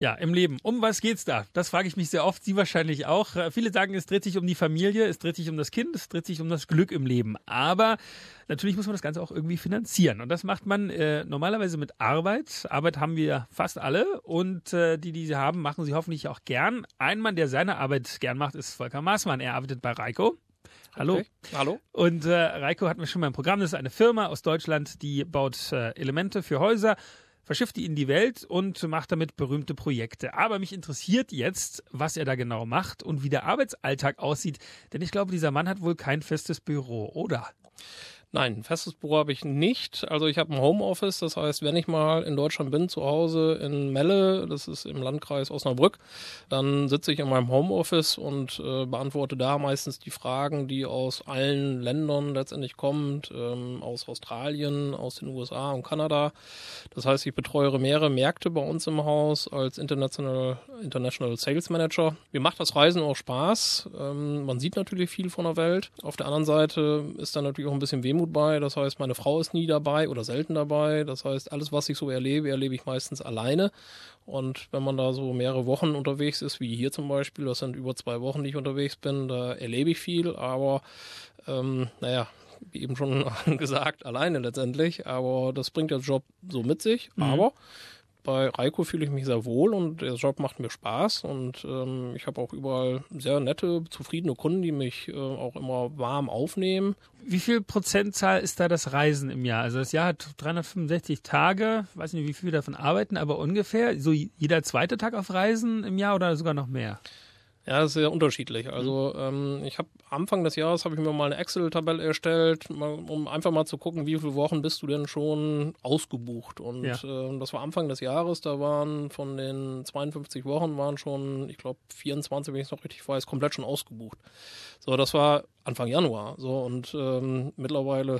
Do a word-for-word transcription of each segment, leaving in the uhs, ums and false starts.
Ja, im Leben. Um was geht's da? Das frage ich mich sehr oft, Sie wahrscheinlich auch. Äh, Viele sagen, es dreht sich um die Familie, es dreht sich um das Kind, es dreht sich um das Glück im Leben. Aber natürlich muss man das Ganze auch irgendwie finanzieren. Und das macht man äh, normalerweise mit Arbeit. Arbeit haben wir fast alle. Und äh, die, die sie haben, machen sie hoffentlich auch gern. Ein Mann, der seine Arbeit gern macht, ist Volker Maßmann. Er arbeitet bei Ryco. Hallo. Okay. Hallo. Und äh, Ryco hatten wir schon mal im Programm. Das ist eine Firma aus Deutschland, die baut äh, Elemente für Häuser, verschifft die in die Welt und macht damit berühmte Projekte. Aber mich interessiert jetzt, was er da genau macht und wie der Arbeitsalltag aussieht. Denn ich glaube, dieser Mann hat wohl kein festes Büro, oder? Nein, ein festes Büro habe ich nicht. Also ich habe ein Homeoffice, das heißt, wenn ich mal in Deutschland bin, zu Hause in Melle, das ist im Landkreis Osnabrück, dann sitze ich in meinem Homeoffice und äh, beantworte da meistens die Fragen, die aus allen Ländern letztendlich kommen, ähm, aus Australien, aus den U S A und Kanada. Das heißt, ich betreue mehrere Märkte bei uns im Haus als International, International Sales Manager. Mir macht das Reisen auch Spaß. Ähm, man sieht natürlich viel von der Welt. Auf der anderen Seite ist da natürlich auch ein bisschen Wehmut bei. Das heißt, meine Frau ist nie dabei oder selten dabei. Das heißt, alles, was ich so erlebe, erlebe ich meistens alleine. Und wenn man da so mehrere Wochen unterwegs ist, wie hier zum Beispiel, das sind über zwei Wochen, die ich unterwegs bin, da erlebe ich viel. Aber, ähm, naja, wie eben schon gesagt, alleine letztendlich. Aber das bringt der Job so mit sich. Mhm. Aber bei Ryco fühle ich mich sehr wohl und der Job macht mir Spaß und ähm, ich habe auch überall sehr nette, zufriedene Kunden, die mich äh, auch immer warm aufnehmen. Wie viel Prozentzahl ist da das Reisen im Jahr? Also das Jahr hat dreihundertfünfundsechzig Tage, weiß nicht, wie viel wir davon arbeiten, aber ungefähr so jeder zweite Tag auf Reisen im Jahr oder sogar noch mehr? Ja, das ist sehr unterschiedlich. Also ähm, ich habe Anfang des Jahres habe ich mir mal eine Excel-Tabelle erstellt, mal, um einfach mal zu gucken, wie viele Wochen bist du denn schon ausgebucht. Und ja. äh, das war Anfang des Jahres, da waren von den zweiundfünfzig Wochen waren schon, ich glaube vierundzwanzig, wenn ich es noch richtig weiß, komplett schon ausgebucht. So, das war Anfang Januar. So und ähm, mittlerweile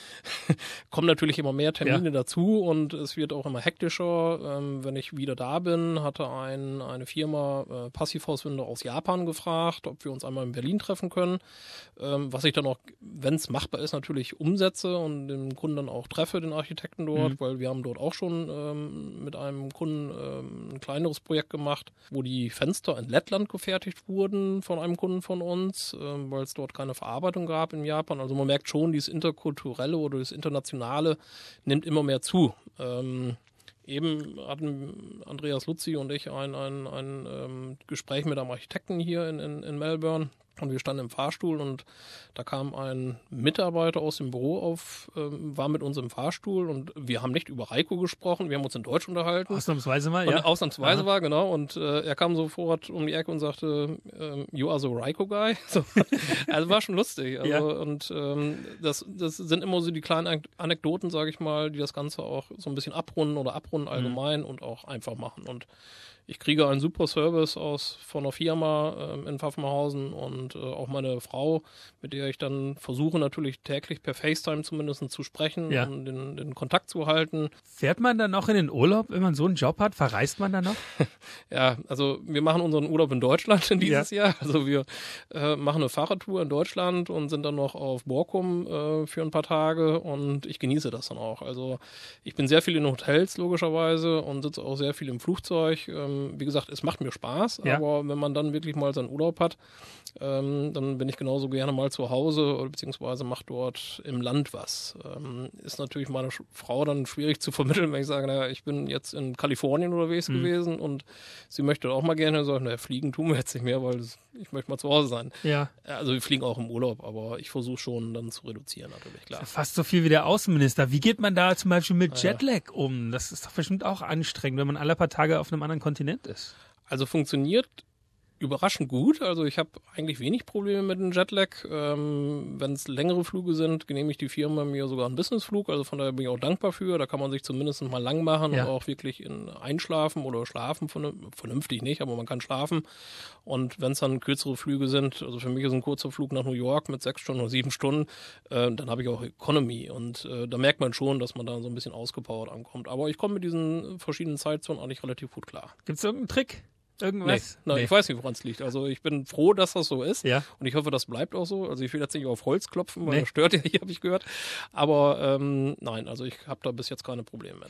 kommen natürlich immer mehr Termine ja. dazu und es wird auch immer hektischer. Ähm, wenn ich wieder da bin, hatte ein, eine Firma äh, Passivhauswinde aus Japan gefragt, ob wir uns einmal in Berlin treffen können. Ähm, was ich dann auch, wenn es machbar ist, natürlich umsetze und den Kunden dann auch treffe, den Architekten dort, mhm. weil wir haben dort auch schon ähm, mit einem Kunden ähm, ein kleineres Projekt gemacht, wo die Fenster in Lettland gefertigt wurden von einem Kunden von uns, ähm, weil es dort keine Verarbeitung gab in Japan. Also man merkt schon, dieses Interkulturelle oder das Internationale nimmt immer mehr zu. Ähm, eben hatten Andreas Luzzi und ich ein, ein, ein ähm, Gespräch mit einem Architekten hier in, in, in Melbourne. Und wir standen im Fahrstuhl und da kam ein Mitarbeiter aus dem Büro auf, ähm, war mit uns im Fahrstuhl und wir haben nicht über Ryco gesprochen, wir haben uns in Deutsch unterhalten. Ausnahmsweise mal, ja. Und ausnahmsweise Aha. war, genau. Und äh, er kam sofort um die Ecke und sagte, ähm, you are the Ryco guy. So. Also war schon lustig. Also, ja. Und ähm, das, das sind immer so die kleinen Anekdoten, sage ich mal, die das Ganze auch so ein bisschen abrunden oder abrunden allgemein mhm. und auch einfach machen. Und ich kriege einen super Service aus von einer Firma ähm, in Pfaffenhausen und äh, auch meine Frau, mit der ich dann versuche natürlich täglich per FaceTime zumindest zu sprechen ja. und den, den Kontakt zu halten. Fährt man dann noch in den Urlaub, wenn man so einen Job hat? Verreist man dann noch? Ja, also wir machen unseren Urlaub in Deutschland in dieses ja. Jahr. Also wir äh, machen eine Fahrradtour in Deutschland und sind dann noch auf Borkum äh, für ein paar Tage und ich genieße das dann auch. Also ich bin sehr viel in Hotels logischerweise und sitze auch sehr viel im Flugzeug. Ähm, Wie gesagt, es macht mir Spaß, ja. aber wenn man dann wirklich mal seinen Urlaub hat, ähm, dann bin ich genauso gerne mal zu Hause oder beziehungsweise mache dort im Land was. Ähm, ist natürlich meine Frau dann schwierig zu vermitteln, wenn ich sage, naja, ich bin jetzt in Kalifornien unterwegs mhm. gewesen und sie möchte auch mal gerne sagen, naja, fliegen tun wir jetzt nicht mehr, weil das, ich möchte mal zu Hause sein. Ja. Also wir fliegen auch im Urlaub, aber ich versuche schon dann zu reduzieren natürlich, klar. Fast so viel wie der Außenminister. Wie geht man da zum Beispiel mit ja. Jetlag um? Das ist doch bestimmt auch anstrengend, wenn man alle paar Tage auf einem anderen Kontinent ist. Also funktioniert überraschend gut. Also ich habe eigentlich wenig Probleme mit dem Jetlag. Ähm, wenn es längere Flüge sind, genehmigt die Firma mir sogar einen Businessflug. Also von daher bin ich auch dankbar für. Da kann man sich zumindest mal lang machen ja. und auch wirklich in einschlafen oder schlafen. Vernünftig nicht, aber man kann schlafen. Und wenn es dann kürzere Flüge sind, also für mich ist ein kurzer Flug nach New York mit sechs Stunden oder sieben Stunden, äh, dann habe ich auch Economy. Und äh, da merkt man schon, dass man da so ein bisschen ausgepowert ankommt. Aber ich komme mit diesen verschiedenen Zeitzonen eigentlich relativ gut klar. Gibt es irgendeinen Trick? Irgendwas? Nee, nein, nee. Ich weiß nicht, woran es liegt. Also ich bin froh, dass das so ist. Ja. Und ich hoffe, das bleibt auch so. Also ich will jetzt nicht auf Holz klopfen, weil nee. das stört ja hier, habe ich gehört. Aber ähm, nein, also ich habe da bis jetzt keine Probleme mit. Nein.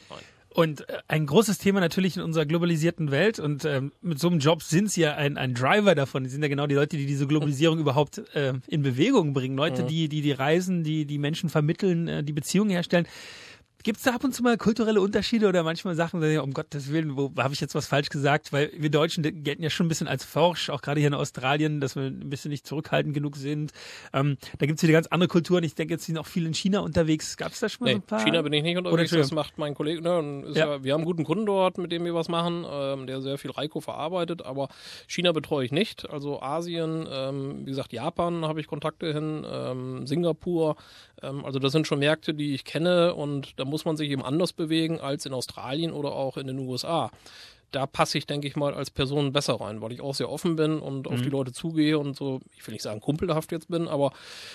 Und ein großes Thema natürlich in unserer globalisierten Welt und ähm, mit so einem Job sind sie ja ein, ein Driver davon. Die sind ja genau die Leute, die diese Globalisierung mhm. überhaupt äh, in Bewegung bringen. Leute, mhm. die, die die reisen, die die Menschen vermitteln, äh, die Beziehungen herstellen. Gibt es da ab und zu mal kulturelle Unterschiede oder manchmal Sachen, um Gottes Willen, wo habe ich jetzt was falsch gesagt? Weil wir Deutschen gelten ja schon ein bisschen als forsch, auch gerade hier in Australien, dass wir ein bisschen nicht zurückhaltend genug sind. Ähm, da gibt es wieder ganz andere Kulturen. Ich denke, jetzt sind auch viele in China unterwegs. Gab es da schon mal nee, so ein paar? China bin ich nicht unterwegs, das macht mein Kollege. Ne, ist ja. Ja, wir haben einen guten Kunden dort, mit dem wir was machen, ähm, der sehr viel Reiko verarbeitet, aber China betreue ich nicht. Also Asien, ähm, wie gesagt, Japan habe ich Kontakte hin, ähm, Singapur. Ähm, also das sind schon Märkte, die ich kenne und da muss man sich eben anders bewegen als in Australien oder auch in den U S A. Da passe ich, denke ich mal, als Person besser rein, weil ich auch sehr offen bin und mhm. auf die Leute zugehe und so, ich will nicht sagen kumpelhaft jetzt bin, aber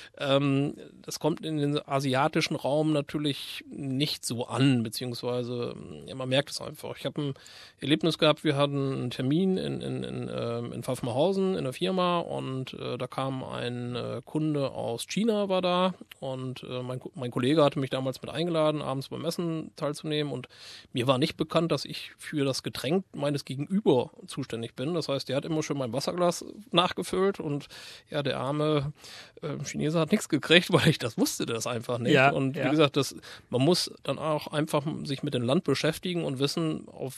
ähm, das kommt in den asiatischen Raum natürlich nicht so an, beziehungsweise ja, man merkt es einfach. Ich habe ein Erlebnis gehabt, wir hatten einen Termin in, in, in, ähm, in Pfaffenhausen in der Firma und äh, da kam ein äh, Kunde aus China, war da und äh, mein, mein Kollege hatte mich damals mit eingeladen, abends beim Essen teilzunehmen und mir war nicht bekannt, dass ich für das Getränk meines Gegenüber zuständig bin. Das heißt, der hat immer schon mein Wasserglas nachgefüllt und ja, der arme äh, Chinese hat nichts gekriegt, weil ich das wusste das einfach nicht. Ja, und wie ja. gesagt, das, man muss dann auch einfach sich mit dem Land beschäftigen und wissen, auf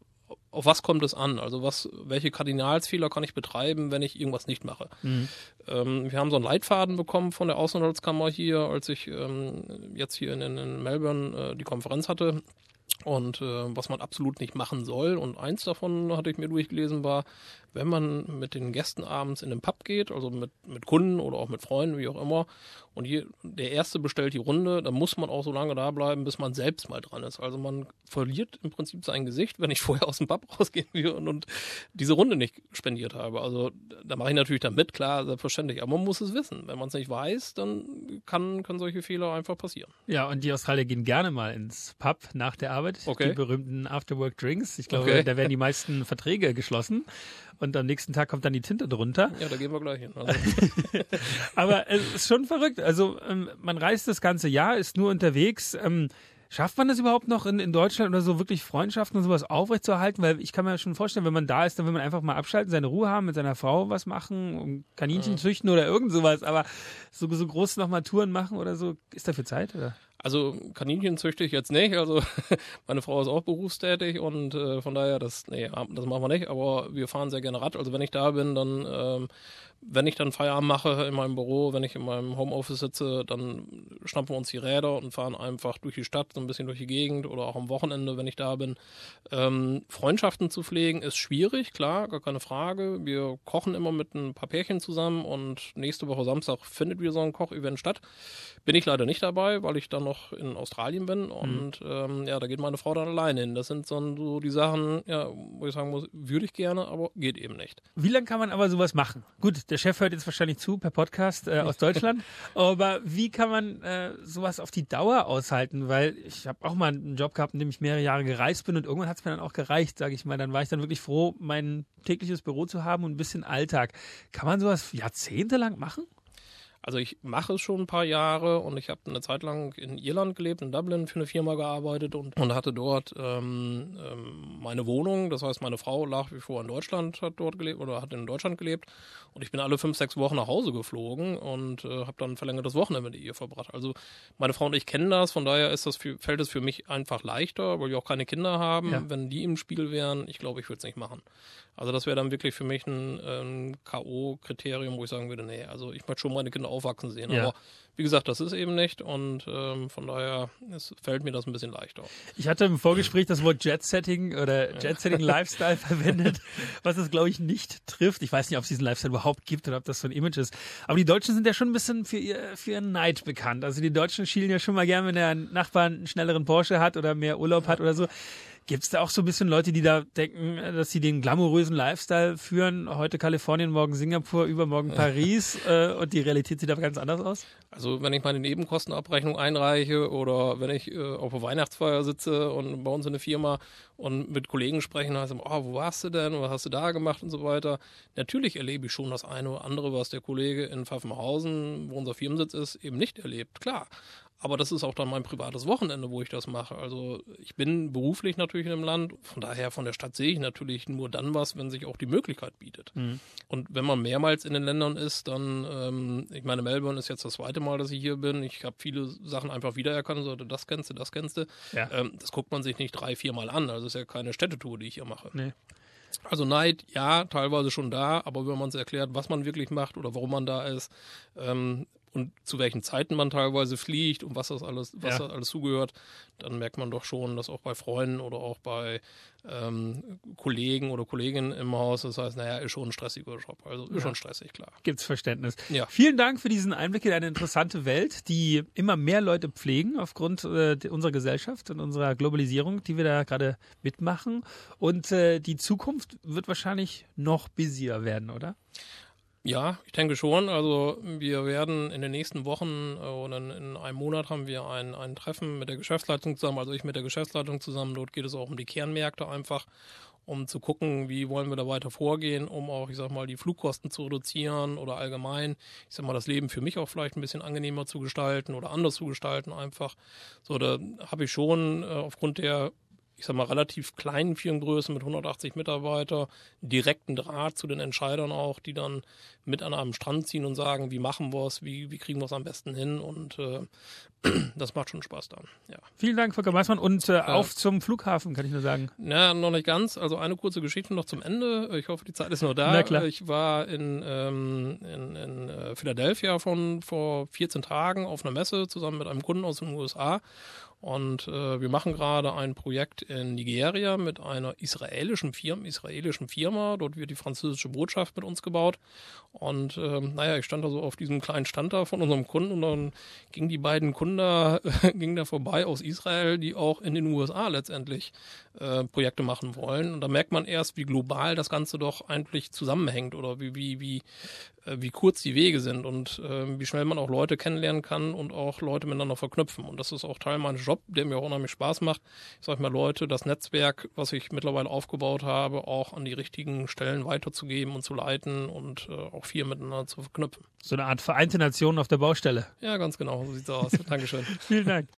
auf was kommt es an? Also was, welche Kardinalsfehler kann ich betreiben, wenn ich irgendwas nicht mache? Mhm. Ähm, wir haben so einen Leitfaden bekommen von der Außenhandelskammer hier, als ich ähm, jetzt hier in, in Melbourne äh, die Konferenz hatte. Und äh, was man absolut nicht machen soll. Und eins davon, hatte ich mir durchgelesen, war, wenn man mit den Gästen abends in den Pub geht, also mit, mit Kunden oder auch mit Freunden, wie auch immer, und hier, der Erste bestellt die Runde, dann muss man auch so lange da bleiben, bis man selbst mal dran ist. Also man verliert im Prinzip sein Gesicht, wenn ich vorher aus dem Pub rausgehen würde und, und diese Runde nicht spendiert habe. Also da mache ich natürlich dann mit, klar, selbstverständlich. Aber man muss es wissen. Wenn man es nicht weiß, dann kann, können solche Fehler einfach passieren. Ja, und die Australier gehen gerne mal ins Pub nach der Arbeit. Okay. Die berühmten Afterwork-Drinks. Ich glaube, okay. da werden die meisten Verträge geschlossen. Und am nächsten Tag kommt dann die Tinte drunter. Ja, da gehen wir gleich hin. Also. Aber es ist schon verrückt. Also ähm, man reist das ganze Jahr, ist nur unterwegs. Ähm, schafft man das überhaupt noch in, in Deutschland oder so wirklich Freundschaften und sowas aufrechtzuerhalten? Weil ich kann mir schon vorstellen, wenn man da ist, dann will man einfach mal abschalten, seine Ruhe haben, mit seiner Frau was machen, Kaninchen ja. züchten oder irgend sowas. Aber so, so groß nochmal Touren machen oder so, ist dafür Zeit, oder? Also Kaninchen züchte ich jetzt nicht, also meine Frau ist auch berufstätig und äh, von daher, das, nee, das machen wir nicht, aber wir fahren sehr gerne Rad, also wenn ich da bin, dann, ähm, wenn ich dann Feierabend mache in meinem Büro, wenn ich in meinem Homeoffice sitze, dann schnappen wir uns die Räder und fahren einfach durch die Stadt, so ein bisschen durch die Gegend oder auch am Wochenende, wenn ich da bin. Ähm, Freundschaften zu pflegen ist schwierig, klar, gar keine Frage. Wir kochen immer mit ein paar Pärchen zusammen und nächste Woche Samstag findet wieder so ein Kochevent statt. Bin ich leider nicht dabei, weil ich dann noch in Australien bin und mhm. ähm, ja, da geht meine Frau dann alleine hin. Das sind so, so die Sachen, ja, wo ich sagen muss, würde ich gerne, aber geht eben nicht. Wie lange kann man aber sowas machen? Gut, der Chef hört jetzt wahrscheinlich zu per Podcast äh, aus Deutschland, aber wie kann man äh, sowas auf die Dauer aushalten? Weil ich habe auch mal einen Job gehabt, in dem ich mehrere Jahre gereist bin und irgendwann hat es mir dann auch gereicht, sage ich mal. Dann war ich dann wirklich froh, mein tägliches Büro zu haben und ein bisschen Alltag. Kann man sowas jahrzehntelang machen? Also ich mache es schon ein paar Jahre und ich habe eine Zeit lang in Irland gelebt, in Dublin für eine Firma gearbeitet und, und hatte dort ähm, ähm, meine Wohnung. Das heißt, meine Frau nach wie vor in Deutschland hat dort gelebt oder hat in Deutschland gelebt und ich bin alle fünf, sechs Wochen nach Hause geflogen und äh, habe dann ein verlängertes Wochenende mit ihr verbracht. Also meine Frau und ich kennen das, von daher ist das für, fällt es für mich einfach leichter, weil wir auch keine Kinder haben. Ja. Wenn die im Spiel wären, ich glaube, ich würde es nicht machen. Also das wäre dann wirklich für mich ein, ein K O-Kriterium, wo ich sagen würde, nee, also ich möchte schon meine Kinder aufwachsen sehen. Ja. Aber wie gesagt, das ist eben nicht und ähm, von daher es fällt mir das ein bisschen leichter. Ich hatte im Vorgespräch das Wort Jet-Setting oder Jet-Setting-Lifestyle verwendet, was es, glaube ich, nicht trifft. Ich weiß nicht, ob es diesen Lifestyle überhaupt gibt oder ob das so ein Image ist. Aber die Deutschen sind ja schon ein bisschen für, ihr, für ihren Neid bekannt. Also die Deutschen schielen ja schon mal gern, wenn der Nachbar einen schnelleren Porsche hat oder mehr Urlaub hat oder so. Gibt es da auch so ein bisschen Leute, die da denken, dass sie den glamourösen Lifestyle führen? Heute Kalifornien, morgen Singapur, übermorgen Paris äh, und die Realität sieht aber ganz anders aus? Also wenn ich meine Nebenkostenabrechnung einreiche oder wenn ich äh, auf der Weihnachtsfeier sitze und bei uns in der Firma und mit Kollegen sprechen, heißt oh, wo warst du denn, was hast du da gemacht und so weiter. Natürlich erlebe ich schon das eine oder andere, was der Kollege in Pfaffenhausen, wo unser Firmensitz ist, eben nicht erlebt, klar. aber das ist auch dann mein privates Wochenende, wo ich das mache. Also ich bin beruflich natürlich in dem Land, von daher von der Stadt sehe ich natürlich nur dann was, wenn sich auch die Möglichkeit bietet. Mhm. Und wenn man mehrmals in den Ländern ist, dann, ähm, ich meine, Melbourne ist jetzt das zweite Mal, dass ich hier bin. Ich habe viele Sachen einfach wiedererkannt, so, das kennst du, das kennst du. Ja. Ähm, das guckt man sich nicht drei, vier Mal an. Also es ist ja keine Städtetour, die ich hier mache. Nee. Also Neid, ja, teilweise schon da, aber wenn man es erklärt, was man wirklich macht oder warum man da ist, ähm, und zu welchen Zeiten man teilweise fliegt und was das alles, was ja. da alles zugehört, dann merkt man doch schon, dass auch bei Freunden oder auch bei ähm, Kollegen oder Kolleginnen im Haus, das heißt, naja, ist schon ein stressiger Job. Also ist ja. schon stressig, klar. Gibt's Verständnis. Ja. Vielen Dank für diesen Einblick in eine interessante Welt, die immer mehr Leute pflegen aufgrund äh, unserer Gesellschaft und unserer Globalisierung, die wir da gerade mitmachen. Und äh, die Zukunft wird wahrscheinlich noch busier werden, oder? Ja, ich denke schon. Also wir werden in den nächsten Wochen äh, oder in, in einem Monat haben wir ein, ein Treffen mit der Geschäftsleitung zusammen, also ich mit der Geschäftsleitung zusammen. Dort geht es auch um die Kernmärkte einfach, um zu gucken, wie wollen wir da weiter vorgehen, um auch, ich sag mal, die Flugkosten zu reduzieren oder allgemein, ich sag mal, das Leben für mich auch vielleicht ein bisschen angenehmer zu gestalten oder anders zu gestalten einfach. So, da habe ich schon äh, aufgrund der ich sag mal, relativ kleinen Firmengröße mit hundertachtzig Mitarbeiter, direkten Draht zu den Entscheidern auch, die dann mit an einem Strand ziehen und sagen, wie machen wir es, wie, wie kriegen wir es am besten hin und äh, das macht schon Spaß dann. Ja. Vielen Dank, Volker Maßmann, und äh, auf äh, zum Flughafen, kann ich nur sagen. Na, noch nicht ganz, also eine kurze Geschichte noch zum Ende, ich hoffe, die Zeit ist noch da. Na klar. Ich war in, ähm, in, in äh, Philadelphia von vor vierzehn Tagen auf einer Messe zusammen mit einem Kunden aus den U S A. Und äh, wir machen gerade ein Projekt in Nigeria mit einer israelischen Firma, israelischen Firma. Dort wird die französische Botschaft mit uns gebaut. Und ähm, naja, ich stand da so auf diesem kleinen Stand da von unserem Kunden und dann gingen die beiden Kunden da, äh, gingen da vorbei aus Israel, die auch in den U S A letztendlich äh, Projekte machen wollen. Und da merkt man erst, wie global das Ganze doch eigentlich zusammenhängt oder wie, wie, wie, äh, wie kurz die Wege sind und äh, wie schnell man auch Leute kennenlernen kann und auch Leute miteinander verknüpfen. Und das ist auch Teil meines Jobs, der mir auch unheimlich Spaß macht. Ich sag mal, Leute, das Netzwerk, was ich mittlerweile aufgebaut habe, auch an die richtigen Stellen weiterzugeben und zu leiten und äh, auch viel miteinander zu verknüpfen. So eine Art Vereinte Nation auf der Baustelle. Ja, ganz genau, so sieht's aus. Dankeschön. Vielen Dank.